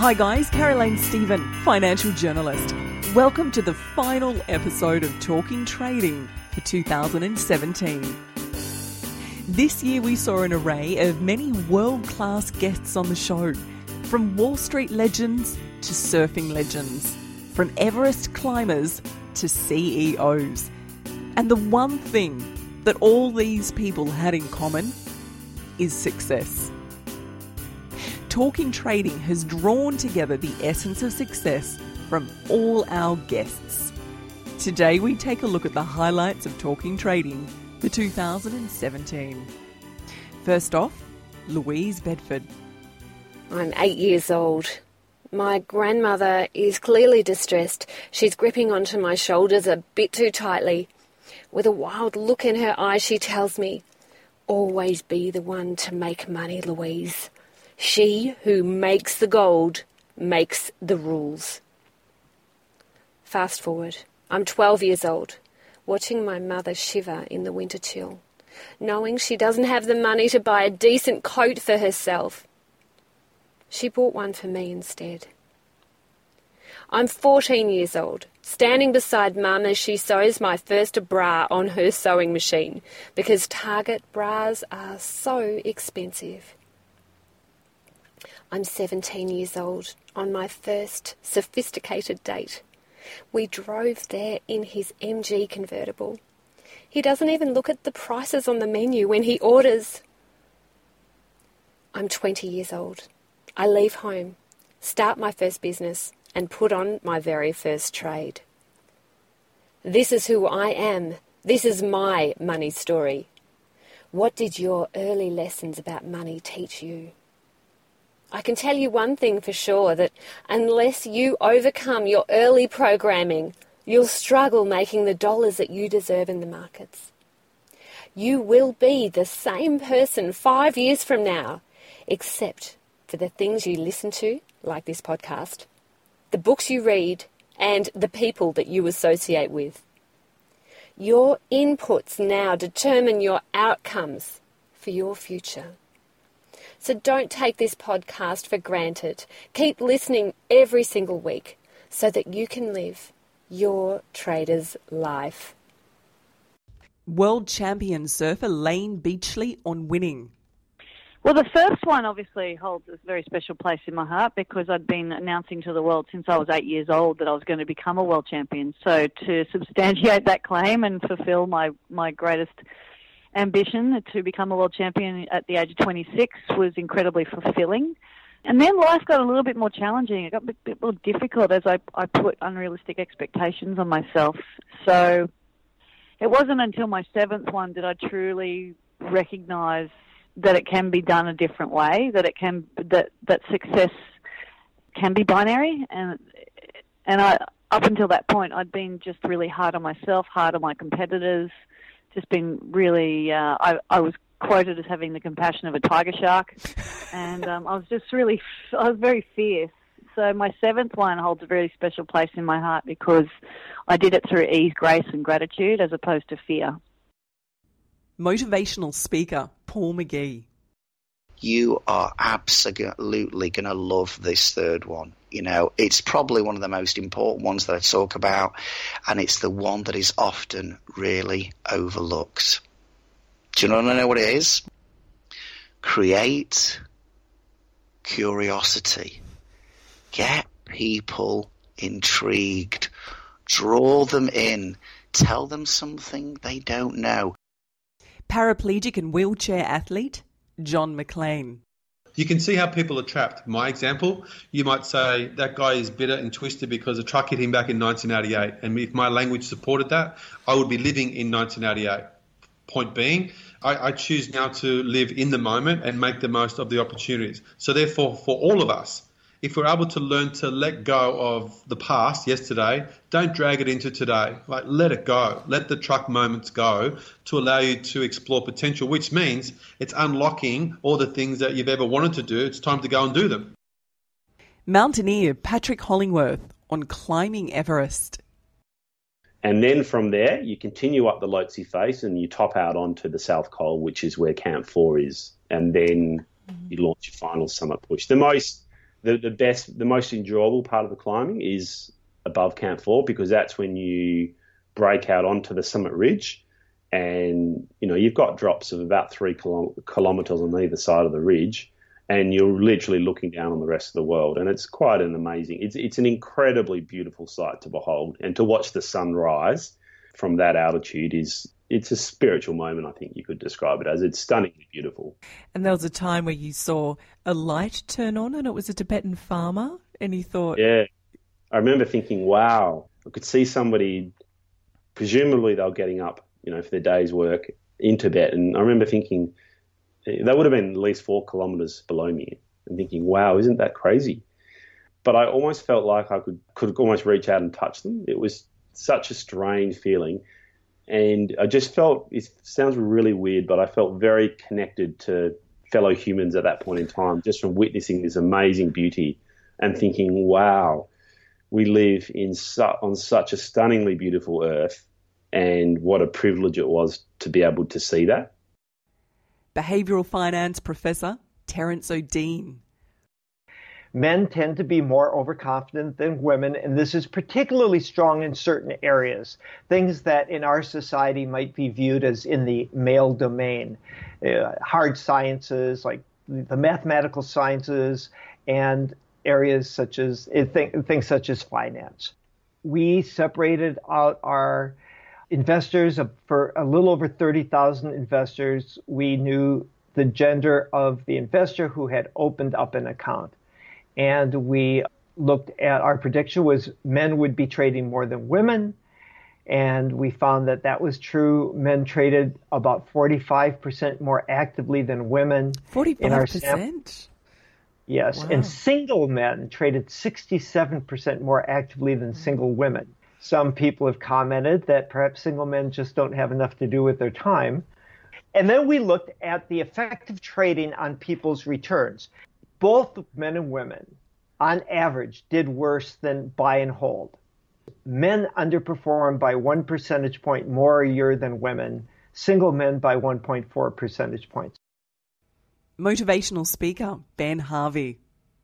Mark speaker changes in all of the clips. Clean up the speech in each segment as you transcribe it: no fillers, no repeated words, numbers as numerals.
Speaker 1: Hi guys, Caroline Stephen, financial journalist. Welcome to the final episode of Talking Trading for 2017. This year we saw an array of many world-class guests on the show, from Wall Street legends to surfing legends, from Everest climbers to CEOs. And the one thing that all these people had in common is success. Talking Trading has drawn together the essence of success from all our guests. Today we take a look at the highlights of Talking Trading for 2017. First off, Louise Bedford.
Speaker 2: I'm 8 years old. My grandmother is clearly distressed. She's gripping onto my shoulders a bit too tightly. With a wild look in her eyes, she tells me, "Always be the one to make money, Louise. She who makes the gold makes the rules." Fast forward, I'm 12 years old, watching my mother shiver in the winter chill, knowing she doesn't have the money to buy a decent coat for herself. She bought one for me instead. I'm 14 years old, standing beside Mum as she sews my first bra on her sewing machine, because Target bras are so expensive. I'm 17 years old, on my first sophisticated date. We drove there in his MG convertible. He doesn't even look at the prices on the menu when he orders. I'm 20 years old. I leave home, start my first business, and put on my very first trade. This is who I am. This is my money story. What did your early lessons about money teach you? I can tell you one thing for sure, that unless you overcome your early programming, you'll struggle making the dollars that you deserve in the markets. You will be the same person 5 years from now, except for the things you listen to, like this podcast, the books you read, and the people that you associate with. Your inputs now determine your outcomes for your future. So don't take this podcast for granted. Keep listening every single week so that you can live your trader's life.
Speaker 1: World champion surfer Layne Beachley on winning.
Speaker 3: Well, the first one obviously holds a very special place in my heart because I'd been announcing to the world since I was 8 years old that I was going to become a world champion. So to substantiate that claim and fulfill my greatest ambition to become a world champion at the age of 26 was incredibly fulfilling. And then life got a little bit more challenging. It got a bit more difficult as I put unrealistic expectations on myself. So it wasn't until my seventh one did I truly recognise that it can be done a different way, that success can be binary. And I, up until that point, I'd been just really hard on myself, hard on my competitors, just been really, I was quoted as having the compassion of a tiger shark, and I was very fierce. So my seventh one holds a very special place in my heart because I did it through ease, grace and gratitude as opposed to fear.
Speaker 1: Motivational speaker Paul McGee.
Speaker 4: You are absolutely going to love this third one. You know, it's probably one of the most important ones that I talk about, and it's the one that is often really overlooked. Do you want to know what it is? Create curiosity. Get people intrigued. Draw them in. Tell them something they don't know.
Speaker 1: Paraplegic and wheelchair athlete John McLean.
Speaker 5: You can see how people are trapped. My example, you might say that guy is bitter and twisted because a truck hit him back in 1988. And if my language supported that, I would be living in 1988. Point being, I choose now to live in the moment and make the most of the opportunities. So therefore, for all of us, if we're able to learn to let go of the past, yesterday, don't drag it into today. Like, let it go. Let the truck moments go to allow you to explore potential, which means it's unlocking all the things that you've ever wanted to do. It's time to go and do them.
Speaker 1: Mountaineer Patrick Hollingworth on climbing Everest.
Speaker 6: And then from there, you continue up the Lhotse face and you top out onto the South Col, which is where Camp 4 is. And then you launch your final summit push. The most the most enjoyable part of the climbing is above Camp 4, because that's when you break out onto the summit ridge, and you've got drops of about 3 kilometres on either side of the ridge, and you're literally looking down on the rest of the world, and it's quite an amazing. It's an incredibly beautiful sight to behold, and to watch the sunrise from that altitude it's a spiritual moment, I think you could describe it as. It's stunningly beautiful.
Speaker 1: And there was a time where you saw a light turn on, and it was a Tibetan farmer, and you thought... Yeah,
Speaker 6: I remember thinking, wow, I could see somebody, presumably they were getting up, for their day's work in Tibet, and I remember thinking, they would have been at least 4 kilometres below me, and thinking, wow, isn't that crazy? But I almost felt like I could almost reach out and touch them. It was such a strange feeling. And I just felt, it sounds really weird, but I felt very connected to fellow humans at that point in time, just from witnessing this amazing beauty and thinking, wow, we live on such a stunningly beautiful earth, and what a privilege it was to be able to see that.
Speaker 1: Behavioural finance professor Terence O'Dean.
Speaker 7: Men tend to be more overconfident than women, and this is particularly strong in certain areas, things that in our society might be viewed as in the male domain, hard sciences like the mathematical sciences, and areas such as things such as finance. We separated out our investors. For a little over 30,000 investors, we knew the gender of the investor who had opened up an account. And we looked at, our prediction was men would be trading more than women. And we found that that was true. Men traded about 45% more actively than women.
Speaker 1: 45%?
Speaker 7: Yes. Wow. And single men traded 67% more actively than single women. Some people have commented that perhaps single men just don't have enough to do with their time. And then we looked at the effect of trading on people's returns. Both men and women, on average, did worse than buy and hold. Men underperformed by 1 percentage point more a year than women, single men by 1.4 percentage points.
Speaker 1: Motivational speaker, Ben Harvey.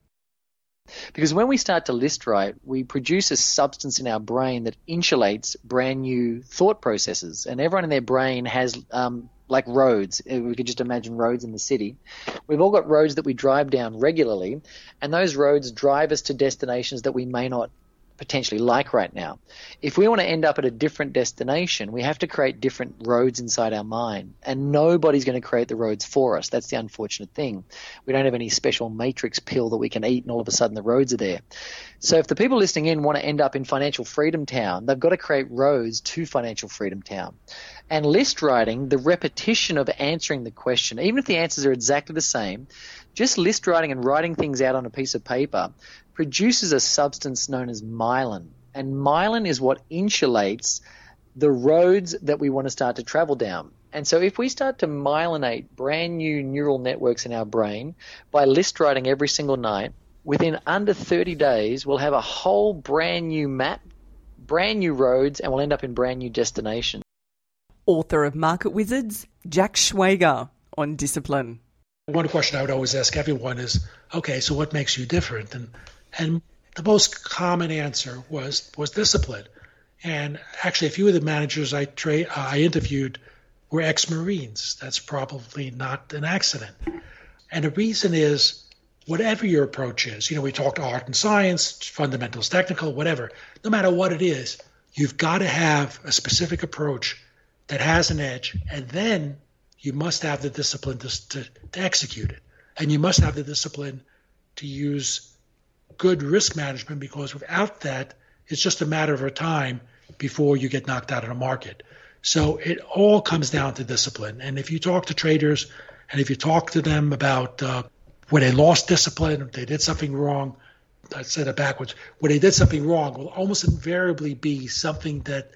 Speaker 8: Because when we start to list write, we produce a substance in our brain that insulates brand new thought processes. And everyone in their brain has like roads. We could just imagine roads in the city. We've all got roads that we drive down regularly, and those roads drive us to destinations that we may not potentially like right now. If we want to end up at a different destination, we have to create different roads inside our mind, and nobody's going to create the roads for us. That's the unfortunate thing. We don't have any special matrix pill that we can eat and all of a sudden the roads are there. So if the people listening in want to end up in Financial Freedom Town, they've got to create roads to Financial Freedom Town. And list writing, the repetition of answering the question, even if the answers are exactly the same, just list writing and writing things out on a piece of paper produces a substance known as myelin. And myelin is what insulates the roads that we want to start to travel down. And so if we start to myelinate brand new neural networks in our brain by list writing every single night, within under 30 days, we'll have a whole brand new map, brand new roads, and we'll end up in brand new destinations.
Speaker 1: Author of Market Wizards, Jack Schwager, on discipline.
Speaker 9: One question I would always ask everyone is, okay, so what makes you different? And the most common answer was discipline. And actually, a few of the managers I interviewed were ex-Marines. That's probably not an accident. And the reason is, whatever your approach is, we talked art and science, fundamentals, technical, whatever. No matter what it is, you've got to have a specific approach that has an edge, and then you must have the discipline to execute it. And you must have the discipline to use good risk management, because without that, it's just a matter of time before you get knocked out of the market. So it all comes down to discipline. And if you talk to traders and if you talk to them about when they lost discipline, they did something wrong, I said it backwards, when they did something wrong, will almost invariably be something that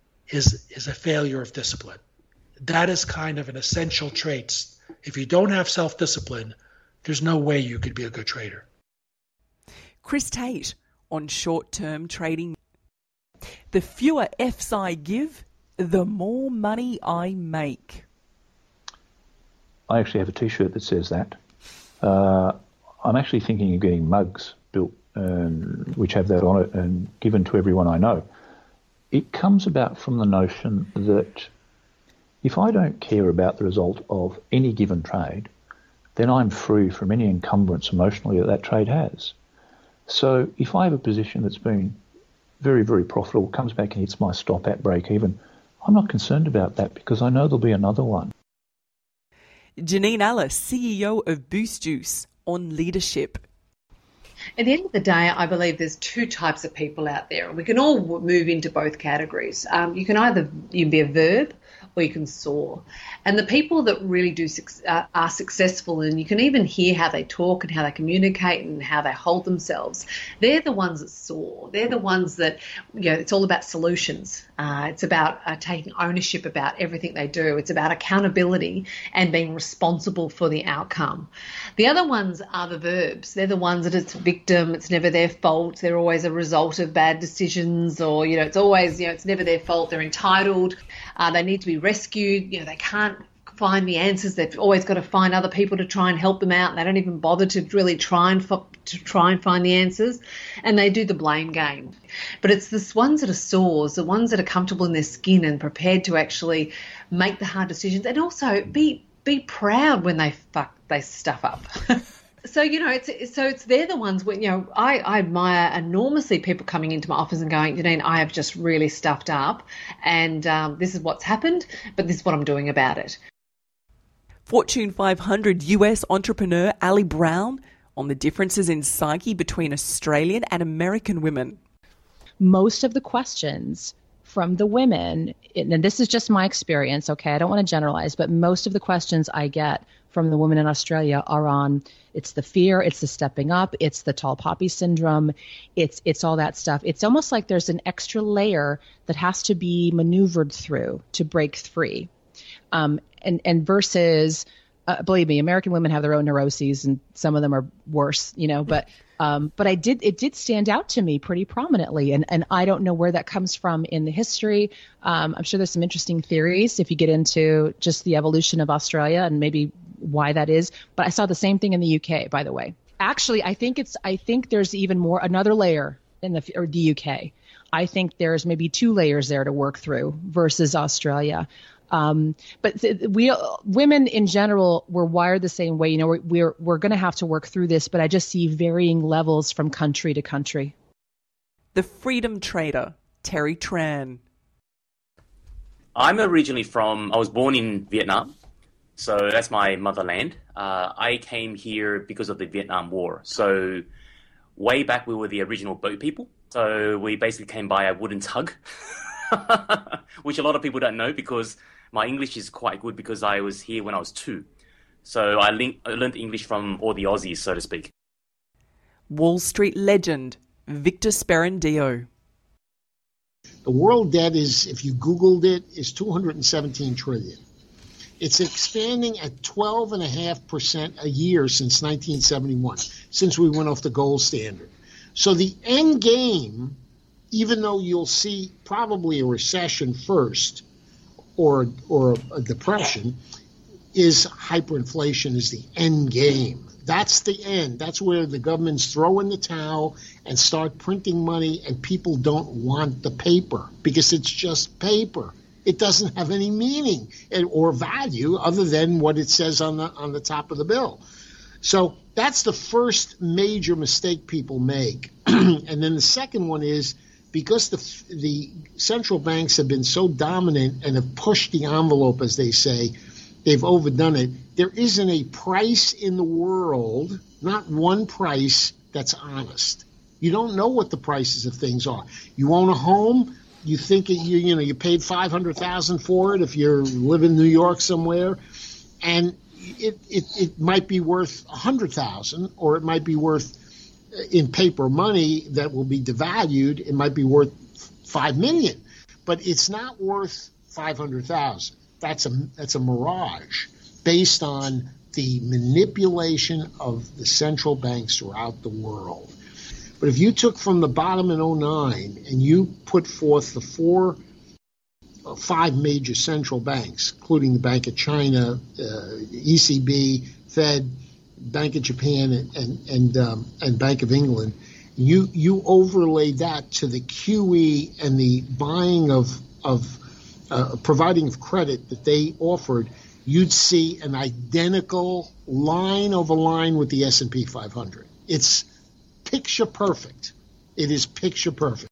Speaker 9: is a failure of discipline. That is kind of an essential trait. If you don't have self-discipline, there's no way you could be a good trader.
Speaker 1: Chris Tate on short-term trading. The fewer Fs I give, the more money I make.
Speaker 10: I actually have a T-shirt that says that. I'm actually thinking of getting mugs built which have that on it and given to everyone I know. It comes about from the notion that if I don't care about the result of any given trade, then I'm free from any encumbrance emotionally that trade has. So if I have a position that's been very, very profitable, comes back and hits my stop at break even, I'm not concerned about that because I know there'll be another one.
Speaker 1: Janine Allis, CEO of Boost Juice, on leadership.
Speaker 11: At the end of the day, I believe there's two types of people out there. We can all move into both categories. You can either be a verb or you can soar. And the people that really are successful, and you can even hear how they talk and how they communicate and how they hold themselves, they're the ones that soar. They're the ones that, it's all about solutions. It's about taking ownership about everything they do. It's about accountability and being responsible for the outcome. The other ones are the verbs. They're the ones that it's victim, it's never their fault, they're always a result of bad decisions, or, it's always, it's never their fault, they're entitled, they need to be rescued, they can't find the answers, they've always got to find other people to try and help them out, and they don't even bother to really try and find the answers, and they do the blame game. But it's the ones that are soars, the ones that are comfortable in their skin and prepared to actually make the hard decisions, and also be proud when they stuff up. So, it's they're the ones when, I admire enormously people coming into my office and going, Janine, I have just really stuffed up and this is what's happened, but this is what I'm doing about it.
Speaker 1: Fortune 500 US entrepreneur Ali Brown on the differences in psyche between Australian and American women.
Speaker 12: Most of the questions from the women, and this is just my experience, okay, I don't want to generalize, but most of the questions I get from the women in Australia are on, it's the fear, it's the stepping up, it's the tall poppy syndrome, it's all that stuff. It's almost like there's an extra layer that has to be maneuvered through to break free. And versus, believe me, American women have their own neuroses and some of them are worse, but it did stand out to me pretty prominently. And I don't know where that comes from in the history. I'm sure there's some interesting theories if you get into just the evolution of Australia and maybe why that is. But I saw the same thing in the UK, by the way. Actually, I think there's even another layer in the UK. I think there's maybe two layers there to work through versus Australia. But women in general, we're wired the same way. We're going to have to work through this, but I just see varying levels from country to country.
Speaker 1: The freedom trader, Terry Tran.
Speaker 13: I'm originally I was born in Vietnam, so that's my motherland. I came here because of the Vietnam War. So way back, we were the original boat people. So we basically came by a wooden tug, which a lot of people don't know because my English is quite good because I was here when I was 2. So I learned English from all the Aussies, so to speak.
Speaker 1: Wall Street legend, Victor Sperandio.
Speaker 14: The world debt is, if you Googled it, is $217 trillion. It's expanding at 12.5% a year since 1971, since we went off the gold standard. So the end game, even though you'll see probably a recession first, or a depression, is hyperinflation is the end game. That's the end. That's where the governments throw in the towel and start printing money, and people don't want the paper because it's just paper. It doesn't have any meaning or value other than what it says on the top of the bill. So that's the first major mistake people make. And then the second one is, because the central banks have been so dominant and have pushed the envelope, as they say, they've overdone it. There isn't a price in the world, not one price, that's honest. You don't know what the prices of things are. You own a home, you think you paid $500,000 for it if you live in New York somewhere, and it might be worth $100,000, or it might be worth, in paper money that will be devalued, it might be worth $5 million, but it's not worth $500,000. That's a mirage based on the manipulation of the central banks throughout the world. But if you took from the bottom in 2009 and you put forth the 5 major central banks, including the Bank of China, ECB, Fed, Bank of Japan and Bank of England, you overlay that to the QE and the buying of providing of credit that they offered, you'd see an identical line over line with the S&P 500. It's picture perfect. It is picture perfect.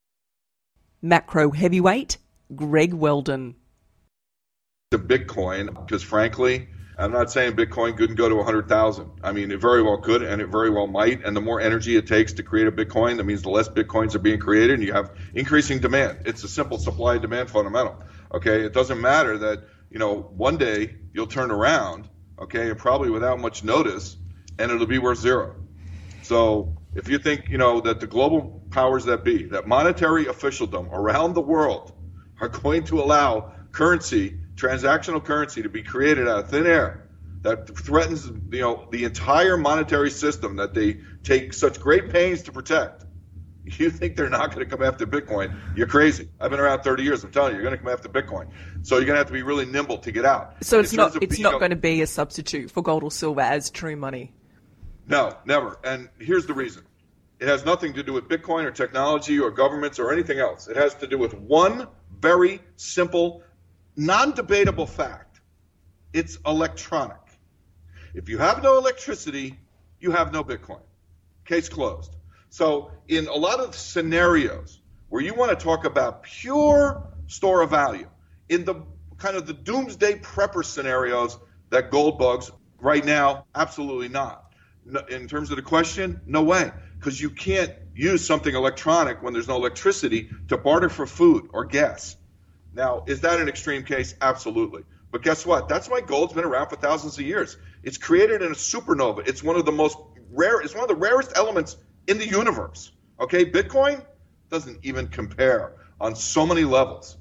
Speaker 1: Macro heavyweight, Greg Weldon.
Speaker 15: The Bitcoin, because frankly, I'm not saying Bitcoin couldn't go to 100,000. I mean, it very well could, and it very well might. And the more energy it takes to create a Bitcoin, that means the less Bitcoins are being created, and you have increasing demand. It's a simple supply and demand fundamental. Okay, it doesn't matter that one day you'll turn around, okay, and probably without much notice, and it'll be worth zero. So if you think that the global powers that be, that monetary officialdom around the world, are going to allow currency, transactional currency, to be created out of thin air that threatens the entire monetary system that they take such great pains to protect, you think they're not going to come after Bitcoin? You're crazy. I've been around 30 years. I'm telling you, you're going to come after Bitcoin. So you're going to have to be really nimble to get out.
Speaker 1: So it's not going to be a substitute for gold or silver as true money?
Speaker 15: No, never. And here's the reason. It has nothing to do with Bitcoin or technology or governments or anything else. It has to do with one very simple, non-debatable fact. It's electronic. If you have no electricity, you have no Bitcoin. Case closed. So in a lot of scenarios where you want to talk about pure store of value, in the kind of the doomsday prepper scenarios that gold bugs right now, absolutely not. No, in terms of the question, no way, because you can't use something electronic when there's no electricity to barter for food or gas. Now, is that an extreme case? Absolutely. But guess what? That's why gold's been around for thousands of years. It's created in a supernova. It's one of the most rare. It's one of the rarest elements in the universe. Okay, Bitcoin doesn't even compare on so many levels.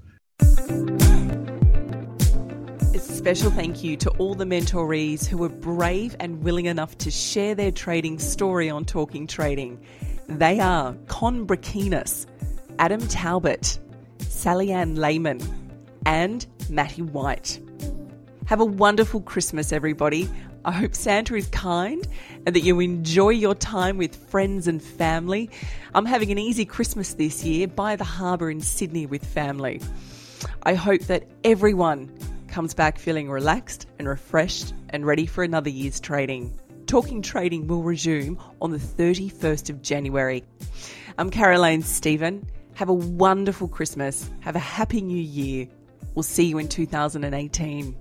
Speaker 1: A special thank you to all the mentorees who were brave and willing enough to share their trading story on Talking Trading. They are Con Brakinas, Adam Talbot, Sally Ann Lehman, and Matty White. Have a wonderful Christmas, everybody. I hope Santa is kind and that you enjoy your time with friends and family. I'm having an easy Christmas this year by the harbour in Sydney with family. I hope that everyone comes back feeling relaxed and refreshed and ready for another year's trading. Talking Trading will resume on the 31st of January. I'm Caroline Stephen. Have a wonderful Christmas. Have a happy new year. We'll see you in 2018.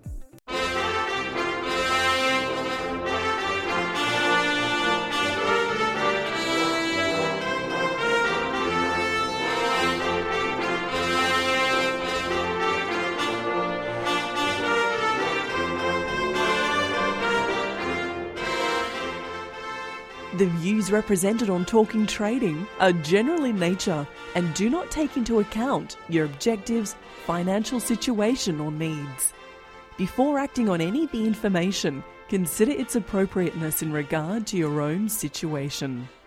Speaker 1: The views represented on Talking Trading are general in nature and do not take into account your objectives, financial situation or needs. Before acting on any of the information, consider its appropriateness in regard to your own situation.